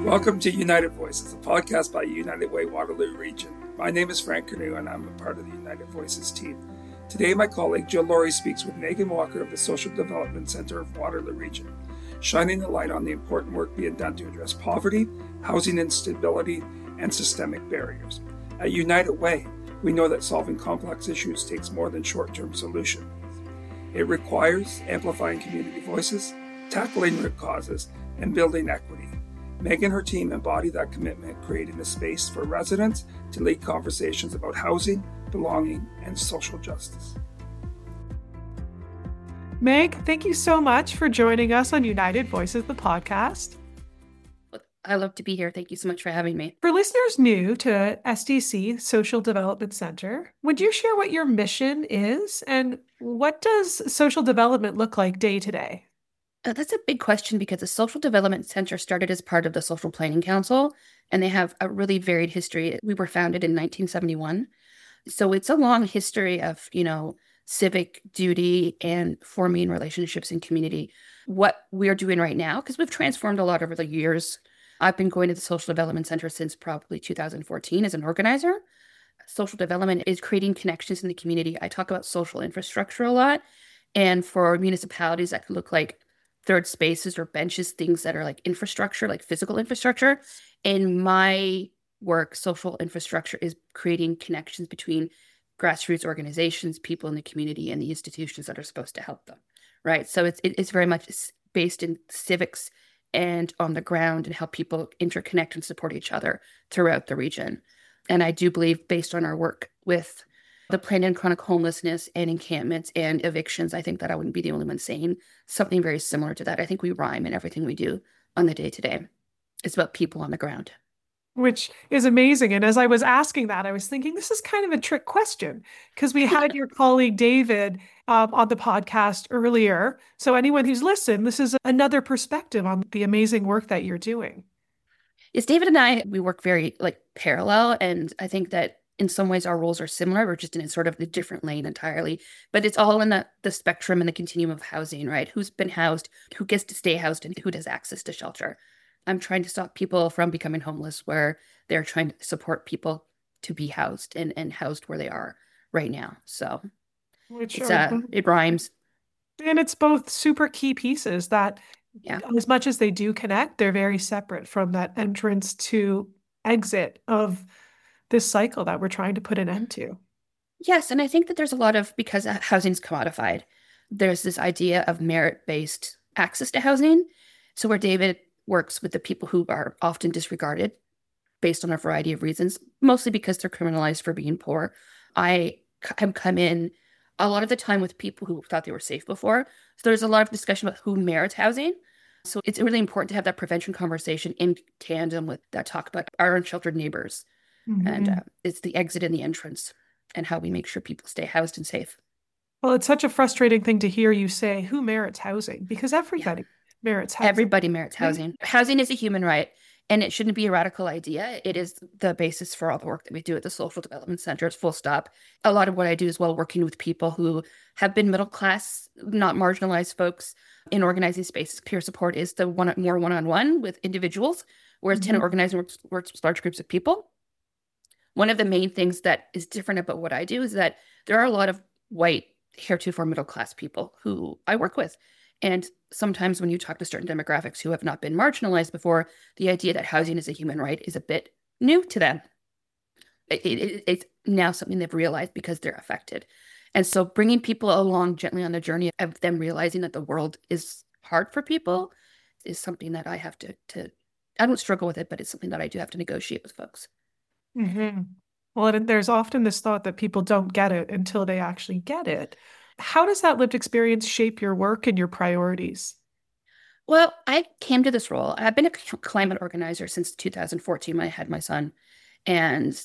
Welcome to United Voices, a podcast by United Way Waterloo Region. My name is Frank Canoe and I'm a part of the United Voices team. Today my colleague Jill Laurie speaks with Megan Walker of the Social Development Centre of Waterloo Region, shining a light on the important work being done to address poverty, housing instability, and systemic barriers. At United Way, we know that solving complex issues takes more than short-term solutions. It requires amplifying community voices, tackling root causes, and building equity. Meg and her team embody that commitment, creating a space for residents to lead conversations about housing, belonging, and social justice. Meg, thank you so much for joining us on United Voices, the podcast. I love to be here. Thank you so much for having me. For listeners new to SDC, Social Development Centre, would you share what your mission is and what does social development look like day to day? That's a big question because the Social Development Center started as part of the Social Planning Council, and they have a really varied history. We were founded in 1971. So it's a long history of, civic duty and forming relationships in community. What we're doing right now, because we've transformed a lot over the years. I've been going to the Social Development Center since probably 2014 as an organizer. Social development is creating connections in the community. I talk about social infrastructure a lot. And for municipalities, that could look like third spaces or benches, things that are like infrastructure, like physical infrastructure. In my work, social infrastructure is creating connections between grassroots organizations, people in the community, and the institutions that are supposed to help them, right? So it's very much based in civics and on the ground and how people interconnect and support each other throughout the region. And I do believe, based on our work with the planned and chronic homelessness and encampments and evictions, I think that I wouldn't be the only one saying something very similar to that. I think we rhyme in everything we do on the day-to-day. It's about people on the ground. Which is amazing. And as I was asking that, I was thinking this is kind of a trick question because we had your colleague David on the podcast earlier. So anyone who's listened, this is another perspective on the amazing work that you're doing. Yes, David and I, we work very parallel. And I think that in some ways our roles are similar. We're just in sort of a different lane entirely. But it's all in the spectrum and the continuum of housing, right? Who's been housed, who gets to stay housed, and who has access to shelter. I'm trying to stop people from becoming homeless where they're trying to support people to be housed and housed where they are right now. So it rhymes. And it's both super key pieces that as much as they do connect, they're very separate from that entrance to exit of this cycle that we're trying to put an end to. Yes, and I think that there's a lot of, because housing's commodified, there's this idea of merit-based access to housing. So where David works with the people who are often disregarded based on a variety of reasons, mostly because they're criminalized for being poor. I have come in a lot of the time with people who thought they were safe before. So there's a lot of discussion about who merits housing. So it's really important to have that prevention conversation in tandem with that talk about our unsheltered neighbors. Mm-hmm. And it's the exit and the entrance and how we make sure people stay housed and safe. Well, it's such a frustrating thing to hear you say, who merits housing? Because everybody merits housing. Everybody merits housing. Housing is a human right, and it shouldn't be a radical idea. It is the basis for all the work that we do at the Social Development Center. It's full stop. A lot of what I do is working with people who have been middle class, not marginalized folks in organizing spaces. Peer support is the more one-on-one with individuals, whereas tenant organizing works with large groups of people. One of the main things that is different about what I do is that there are a lot of white, heretofore middle-class people who I work with. And sometimes when you talk to certain demographics who have not been marginalized before, the idea that housing is a human right is a bit new to them. It's now something they've realized because they're affected. And so bringing people along gently on the journey of them realizing that the world is hard for people is something that I have to I don't struggle with it, but it's something that I do have to negotiate with folks. Mm-hmm. Well, and there's often this thought that people don't get it until they actually get it. How does that lived experience shape your work and your priorities? Well, I came to this role. I've been a climate organizer since 2014 when I had my son. And,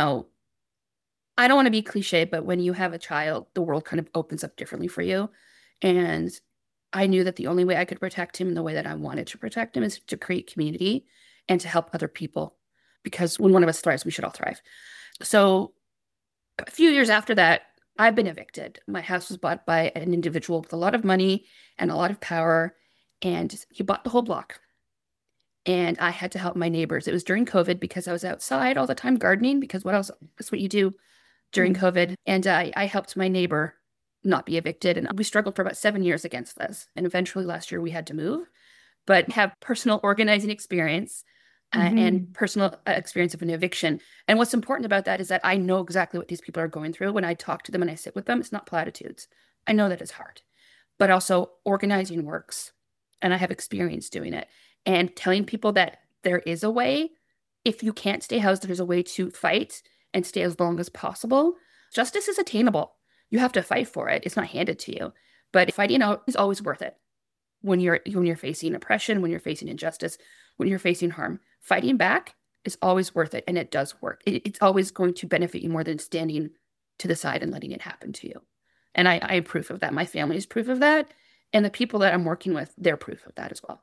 I don't want to be cliche, but when you have a child, the world kind of opens up differently for you. And I knew that the only way I could protect him in the way that I wanted to protect him is to create community and to help other people. Because when one of us thrives, we should all thrive. So a few years after that, I've been evicted. My house was bought by an individual with a lot of money and a lot of power, and he bought the whole block. and I had to help my neighbors. It was during COVID because I was outside all the time gardening, because what else? That's what you do during COVID. And I helped my neighbor not be evicted. And we struggled for about 7 years against this. And eventually last year we had to move, but have personal organizing experience and personal experience of an eviction. And what's important about that is that I know exactly what these people are going through. When I talk to them and I sit with them, it's not platitudes. I know that it's hard, but also organizing works. And I have experience doing it. And telling people that there is a way, if you can't stay housed, there's a way to fight and stay as long as possible. Justice is attainable. You have to fight for it. It's not handed to you. But fighting out is always worth it. When you're facing oppression, when you're facing injustice, when you're facing harm, fighting back is always worth it, and it does work. It's always going to benefit you more than standing to the side and letting it happen to you. And I am proof of that. My family is proof of that, and the people that I'm working with, they're proof of that as well.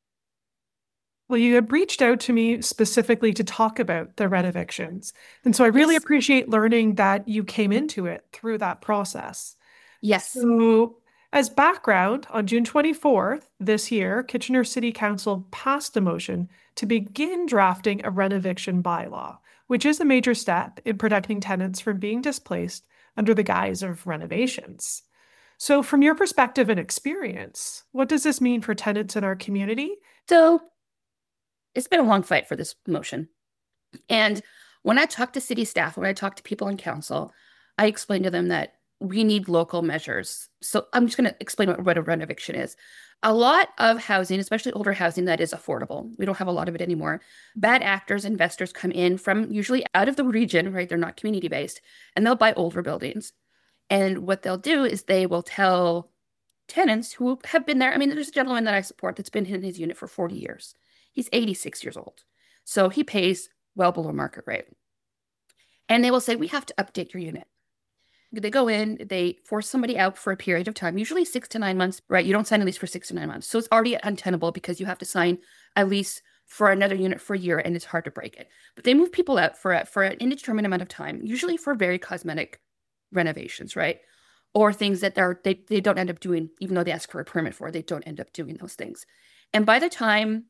Well, you had reached out to me specifically to talk about the rent evictions. And so I really appreciate learning that you came into it through that process. Yes. So, as background, on June 24th this year, Kitchener City Council passed a motion to begin drafting a rent eviction bylaw, which is a major step in protecting tenants from being displaced under the guise of renovations. So, from your perspective and experience, what does this mean for tenants in our community? So, it's been a long fight for this motion. And when I talk to city staff, when I talk to people in council, I explain to them that we need local measures. So I'm just going to explain what a rent eviction is. A lot of housing, especially older housing that is affordable, we don't have a lot of it anymore. Bad actors, investors come in from usually out of the region, right? They're not community-based, and they'll buy older buildings. And what they'll do is they will tell tenants who have been there. I mean, there's a gentleman that I support that's been in his unit for 40 years. He's 86 years old. So he pays well below market rate. And they will say, we have to update your unit. They go in, they force somebody out for a period of time, usually 6 to 9 months, right? You don't sign a lease for 6 to 9 months. So it's already untenable because you have to sign a lease for another unit for a year, and it's hard to break it. But they move people out for an indeterminate amount of time, usually for very cosmetic renovations, right? Or things that they don't end up doing, even though they ask for a permit for, they don't end up doing those things. And by the time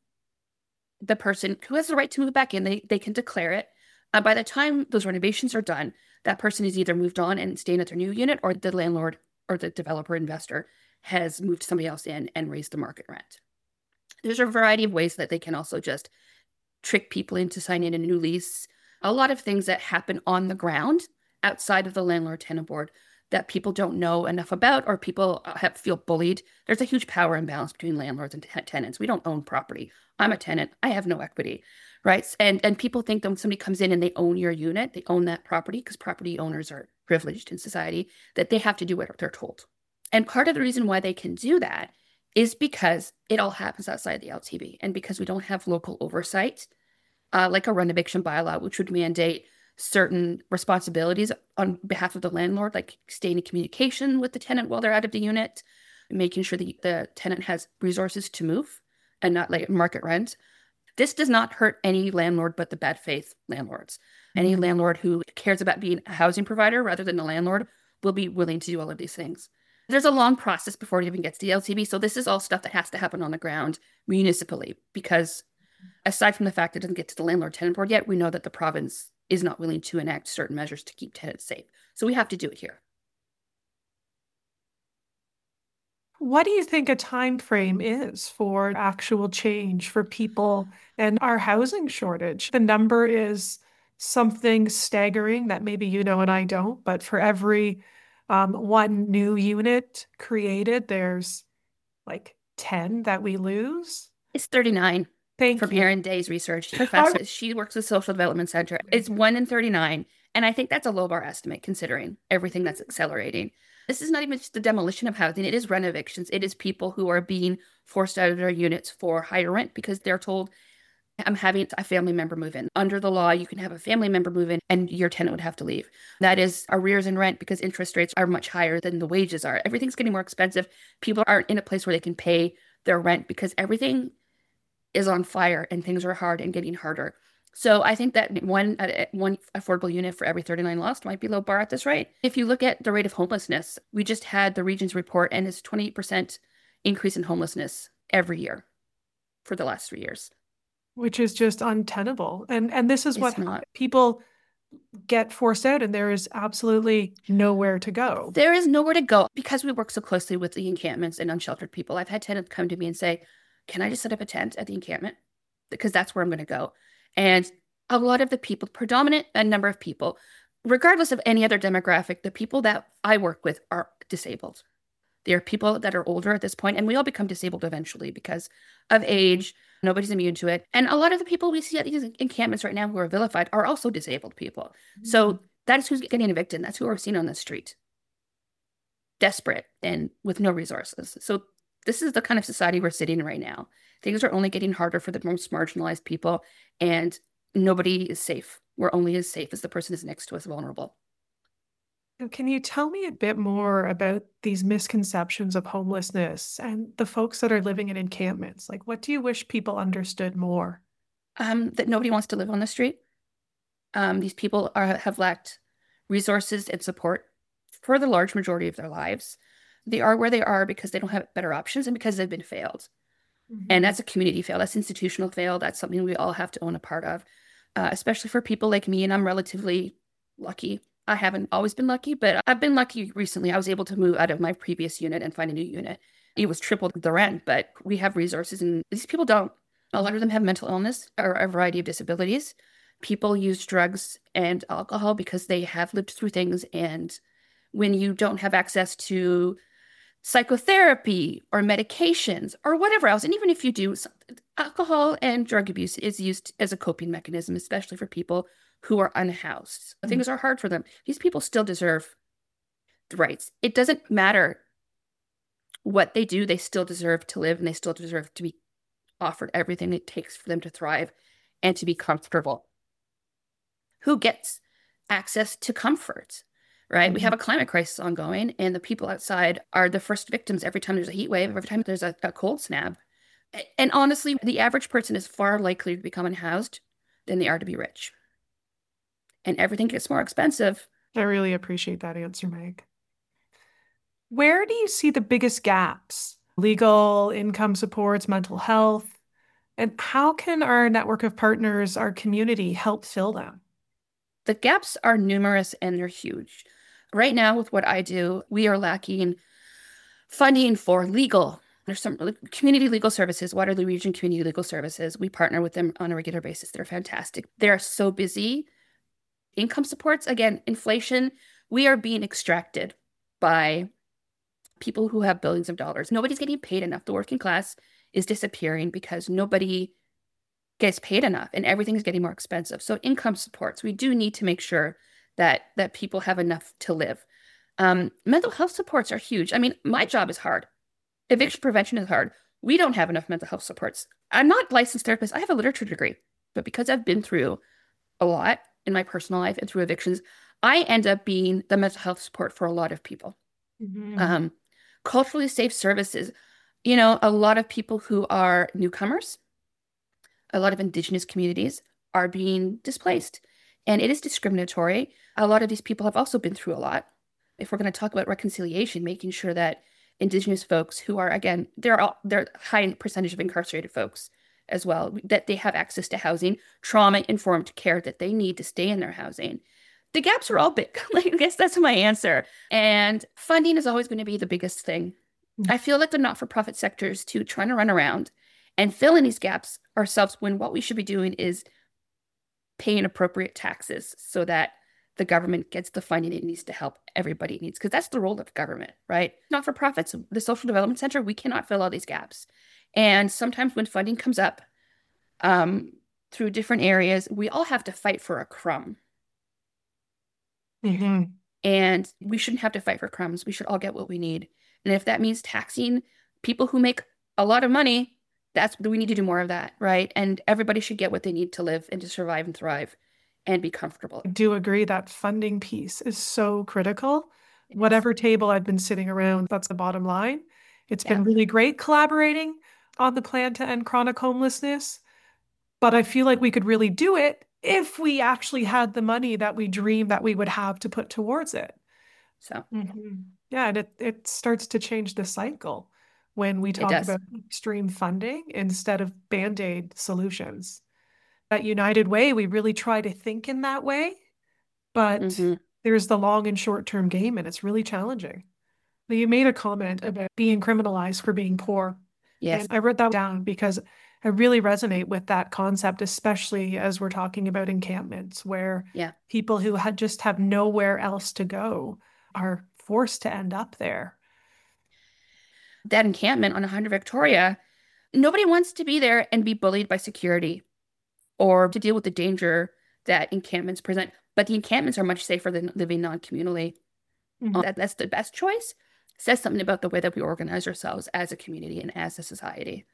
the person who has the right to move back in, they can declare it. By the time those renovations are done, that person is either moved on and staying at their new unit, or the landlord or the developer investor has moved somebody else in and raised the market rent. There's a variety of ways that they can also just trick people into signing a new lease. A lot of things that happen on the ground outside of the landlord-tenant board that people don't know enough about, or people feel bullied. There's a huge power imbalance between landlords and tenants. We don't own property. I'm a tenant. I have no equity, right? And people think that when somebody comes in and they own your unit, they own that property, because property owners are privileged in society, that they have to do what they're told. And part of the reason why they can do that is because it all happens outside the LTB, and because we don't have local oversight, like a rent eviction bylaw, which would mandate certain responsibilities on behalf of the landlord, like staying in communication with the tenant while they're out of the unit, making sure the tenant has resources to move and not like market rent. This does not hurt any landlord but the bad faith landlords. Any landlord who cares about being a housing provider rather than a landlord will be willing to do all of these things. There's a long process before it even gets to the LTB. So this is all stuff that has to happen on the ground municipally, because aside from the fact it doesn't get to the landlord-tenant board yet, we know that the province is not willing to enact certain measures to keep tenants safe. So we have to do it here. What do you think a time frame is for actual change for people and our housing shortage? The number is something staggering that maybe you know and I don't, but for every one new unit created, there's like 10 that we lose. It's 39. From Erin Day's research. Professor, she works with Social Development Center. It's 1 in 39. And I think that's a low bar estimate considering everything that's accelerating. This is not even just the demolition of housing. It is rent evictions. It is people who are being forced out of their units for higher rent because they're told, I'm having a family member move in. Under the law, you can have a family member move in and your tenant would have to leave. That is arrears in rent because interest rates are much higher than the wages are. Everything's getting more expensive. People aren't in a place where they can pay their rent because everything is on fire and things are hard and getting harder. So I think that one affordable unit for every 39 lost might be low bar at this rate. If you look at the rate of homelessness, we just had the region's report, and it's 28% increase in homelessness every year for the last 3 years. which is just untenable. And this is what It's not. people get forced out, and there is absolutely nowhere to go. There is nowhere to go because we work so closely with the encampments and unsheltered people. I've had tenants come to me and say, "Can I just set up a tent at the encampment? Because that's where I'm going to go." And a lot of the people, predominant a number of people, regardless of any other demographic, the people that I work with are disabled. They are people that are older at this point, and we all become disabled eventually because of age. Nobody's immune to it. And a lot of the people we see at these encampments right now who are vilified are also disabled people. So that is who's getting evicted. That's who we're seeing on the street, desperate and with no resources. So this is the kind of society we're sitting in right now. Things are only getting harder for the most marginalized people, and nobody is safe. We're only as safe as the person is next to us vulnerable. Can you tell me a bit more about these misconceptions of homelessness and the folks that are living in encampments? Like, what do you wish people understood more? That nobody wants to live on the street. These people have lacked resources and support for the large majority of their lives. They are where they are because they don't have better options and because they've been failed. And that's a community fail. That's institutional fail. That's something we all have to own a part of, especially for people like me. And I'm relatively lucky. I haven't always been lucky, but I've been lucky recently. I was able to move out of my previous unit and find a new unit. It was triple the rent, but we have resources, and these people don't. A lot of them have mental illness or a variety of disabilities. People use drugs and alcohol because they have lived through things. And when you don't have access to psychotherapy or medications or whatever else, and even if you do, alcohol and drug abuse is used as a coping mechanism, especially for people who are unhoused. Things are hard for them. These people still deserve the rights. It doesn't matter what they do, they still deserve to live, and they still deserve to be offered everything it takes for them to thrive and to be comfortable. Who gets access to comfort, right? We have a climate crisis ongoing, and the people outside are the first victims every time there's a heat wave, every time there's a cold snap. And honestly, the average person is far likely to become unhoused than they are to be rich. And everything gets more expensive. I really appreciate that answer, Meg. Where do you see the biggest gaps? Legal, income supports, mental health? And how can our network of partners, our community, help fill them? The gaps are numerous and they're huge. Right now, with what I do, we are lacking funding for legal. There's some community legal services, Waterloo Region Community Legal Services. We partner with them on a regular basis. They're fantastic. They're so busy. Income supports, again, inflation, we are being extracted by people who have billions of dollars. Nobody's getting paid enough. The working class is disappearing because nobody gets paid enough and everything's getting more expensive. So income supports, we do need to make sure that people have enough to live. Mental health supports are huge. I mean, my job is hard. Eviction prevention is hard. We don't have enough mental health supports. I'm not a licensed therapist. I have a literature degree, but because I've been through a lot in my personal life and through evictions, I end up being the mental health support for a lot of people. Culturally safe services, a lot of people who are newcomers, a lot of Indigenous communities are being displaced, and it is discriminatory. A lot of these people have also been through a lot. If we're going to talk about reconciliation, making sure that Indigenous folks who are, again, they're high percentage of incarcerated folks as well, that they have access to housing, trauma-informed care that they need to stay in their housing. The gaps are all big. I guess that's my answer. And funding is always going to be the biggest thing. I feel like the not-for-profit sector is too trying to run around and fill in these gaps ourselves when what we should be doing is paying appropriate taxes so that the government gets the funding it needs to help everybody it needs, because that's the role of government, right? Not-for-profits, the Social Development Center, we cannot fill all these gaps. And sometimes when funding comes up through different areas, we all have to fight for a crumb. And we shouldn't have to fight for crumbs. We should all get what we need. And if that means taxing people who make a lot of money, we need to do more of that, right? And everybody should get what they need to live and to survive and thrive and be comfortable. I do agree that funding piece is so critical. Whatever table I've been sitting around, that's the bottom line. It's been really great collaborating on the plan to end chronic homelessness, but I feel like we could really do it if we actually had the money that we dream that we would have to put towards it. So yeah, and it starts to change the cycle. when we talk does. about extreme funding instead of Band-Aid solutions. At United Way, we really try to think in that way, but there's the long and short-term game, and it's really challenging. You made a comment about being criminalized for being poor. Yes. And I wrote that down because I really resonate with that concept, especially as we're talking about encampments where people who just have nowhere else to go are forced to end up there. That encampment on 100 Victoria, nobody wants to be there and be bullied by security or to deal with the danger that encampments present. But the encampments are much safer than living non-communally. That's the best choice. Says something about the way that we organize ourselves as a community and as a society.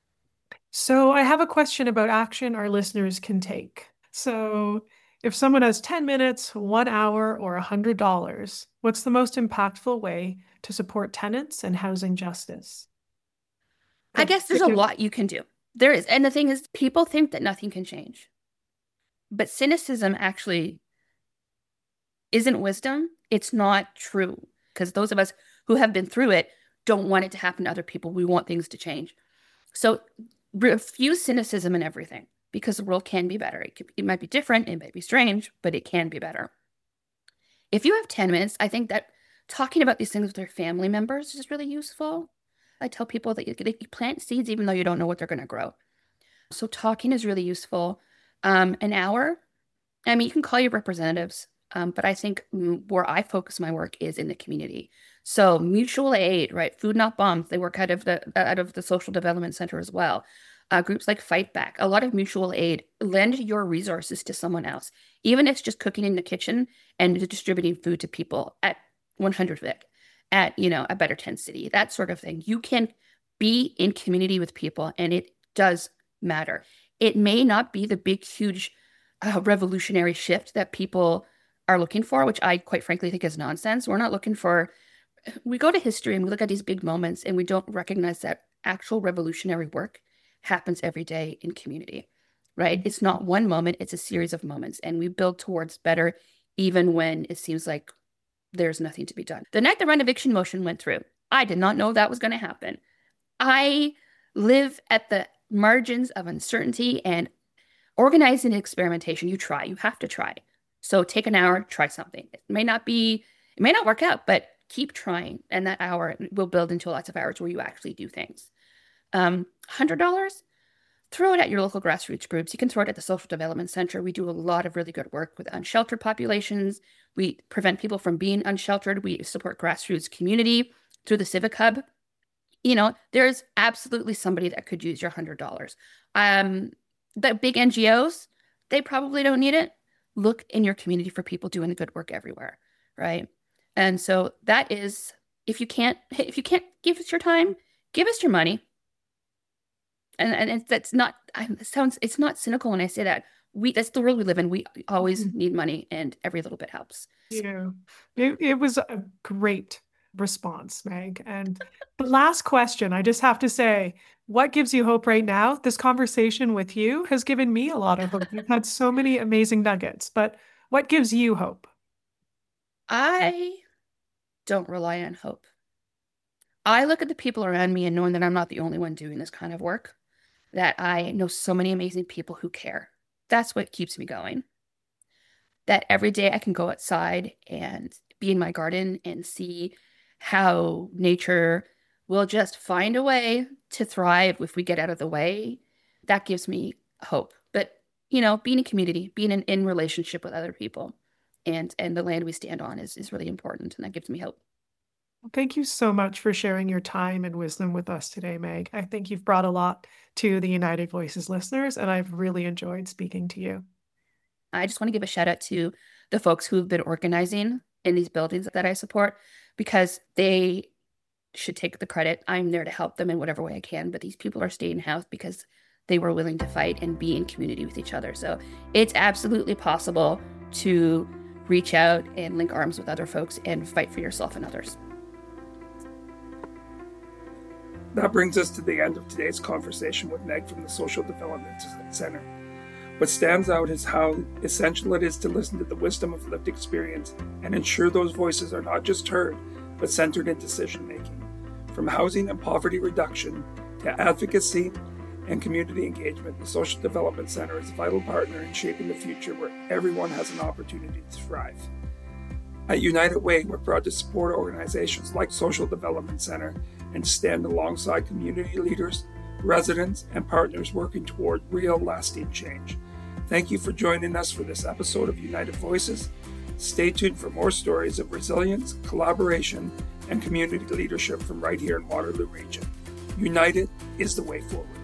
So I have a question about action our listeners can take. So if someone has 10 minutes, 1 hour, or $100, what's the most impactful way to support tenants and housing justice? I guess there's a lot you can do. There is. And the thing is, people think that nothing can change. But cynicism actually isn't wisdom. It's not true. Because those of us who have been through it don't want it to happen to other people. We want things to change. So refuse cynicism in everything, because the world can be better. It might be different, it might be strange, but it can be better. If you have 10 minutes, I think that talking about these things with their family members is really useful. I tell people that you plant seeds even though you don't know what they're going to grow. So talking is really useful. An hour, I mean, you can call your representatives, but I think where I focus my work is in the community. So mutual aid, right? Food Not Bombs, they work out of the Social Development Center as well. Groups like Fight Back, a lot of mutual aid. Lend your resources to someone else, even if it's just cooking in the kitchen and distributing food to people at 100 Vic, at a Better 10 City, that sort of thing. You can be in community with people, and it does matter. It may not be the big, huge revolutionary shift that people are looking for, which I quite frankly think is nonsense. We're not looking for, we go to history and we look at these big moments and we don't recognize that actual revolutionary work happens every day in community, right? It's not one moment, it's a series of moments, and we build towards better even when it seems like there's nothing to be done. The night the rent eviction motion went through, I did not know that was going to happen. I live at the margins of uncertainty, and organizing experimentation, you have to try. So take an hour, try something. It may not work out, but keep trying. And that hour will build into lots of hours where you actually do things. $100, throw it at your local grassroots groups. You can throw it at the Social Development Center. We do a lot of really good work with unsheltered populations. We prevent people from being unsheltered. We support grassroots community through the Civic Hub. There's absolutely somebody that could use your $100. The big NGOs, they probably don't need it. Look in your community for people doing the good work everywhere, right? And so that is, if you can't give us your time, give us your money. And it's not cynical when I say that. That's the world we live in. We always need money, and every little bit helps. Yeah, it was a great response, Meg. And the last question, I just have to say, what gives you hope right now? This conversation with you has given me a lot of hope. You've had so many amazing nuggets, but what gives you hope? I don't rely on hope. I look at the people around me and knowing that I'm not the only one doing this kind of work, that I know so many amazing people who care. That's what keeps me going. That every day I can go outside and be in my garden and see how nature will just find a way to thrive if we get out of the way. That gives me hope. But, being in community, being in relationship with other people and the land we stand on is really important. And that gives me hope. Thank you so much for sharing your time and wisdom with us today, Meg. I think you've brought a lot to the United Voices listeners, and I've really enjoyed speaking to you. I just want to give a shout out to the folks who've been organizing in these buildings that I support, because they should take the credit. I'm there to help them in whatever way I can, but these people are staying house because they were willing to fight and be in community with each other. So it's absolutely possible to reach out and link arms with other folks and fight for yourself and others. That brings us to the end of today's conversation with Meg from the Social Development Center. What stands out is how essential it is to listen to the wisdom of lived experience and ensure those voices are not just heard, but centered in decision-making. From housing and poverty reduction to advocacy and community engagement, the Social Development Center is a vital partner in shaping the future where everyone has an opportunity to thrive. At United Way, we're proud to support organizations like Social Development Center and stand alongside community leaders, residents, and partners working toward real, lasting change. Thank you for joining us for this episode of United Voices. Stay tuned for more stories of resilience, collaboration, and community leadership from right here in Waterloo Region. United is the way forward.